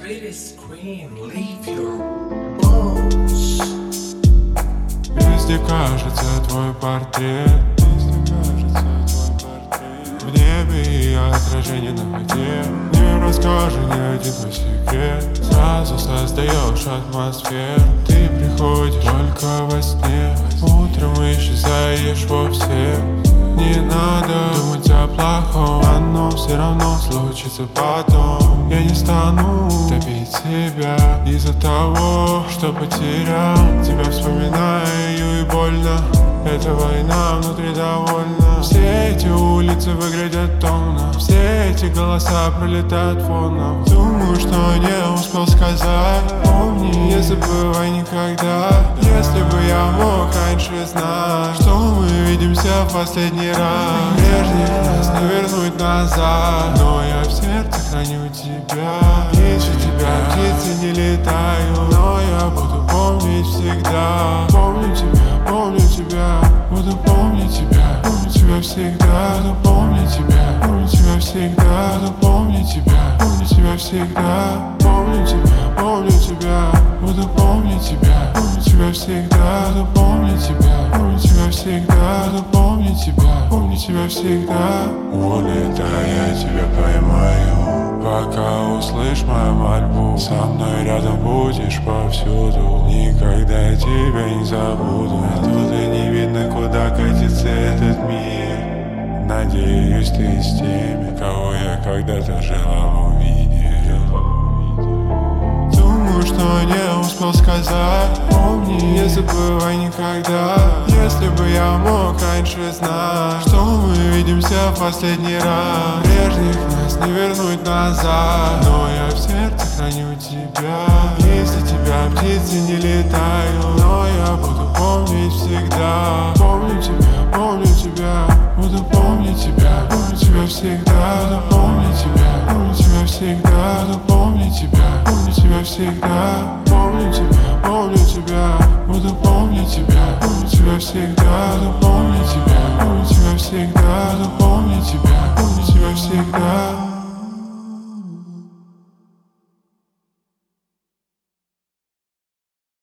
Prettiest queen, leave your bones. Везде кажется твой портрет, в небе и отражение на воде. Не расскажи ни один твой секрет, сразу создаешь атмосферу. Ты приходишь только во сне, утром исчезаешь вовсе. Не надо думать о плохом, оно все равно случится потом. Я не стану топить себя из-за того, что потерял тебя, вспоминаю и больно. Эта война внутри довольна. Все эти улицы выглядят томно, все эти голоса пролетают фоном. Думаю, что не успел сказать. Помни, не забывай никогда. Если бы я мог раньше знать, что мы видимся в последний раз. Прежних нас не вернуть назад, но я в сердце храню тебя. Ищу тебя, птицы не летают, но я буду помнить всегда. Помню тебя, буду помнить тебя. Помню тебя всегда, буду помнить тебя. Помню тебя всегда, буду помнить тебя. Помню тебя всегда, помню тебя, буду помнить тебя. Помню тебя всегда, буду помнить тебя. Помню тебя всегда, буду помнить тебя. Помню тебя всегда. Улетая, тебя поймаю, пока услышь мою мольбу. Со мной рядом будешь повсюду, никогда я тебя не забуду. Оттуда не видно, куда катится этот мир. Надеюсь, ты с теми, кого я когда-то желал увидеть. Думаю, что не успел сказать. Помни, не забывай никогда. Если бы я мог раньше знать, что мы видимся в последний раз. Прежних нас не вернуть назад, но я в сердце храню тебя. Если тебя птицы не летают, но я буду помнить всегда. Помню тебя, буду помнить тебя. Помню тебя всегда, буду помнить тебя. Помню тебя всегда, буду помнить тебя. Помню тебя всегда, помню тебя, буду помнить тебя. Помню тебя всегда, буду помнить тебя. Помню тебя всегда, буду помнить тебя. Помню тебя всегда.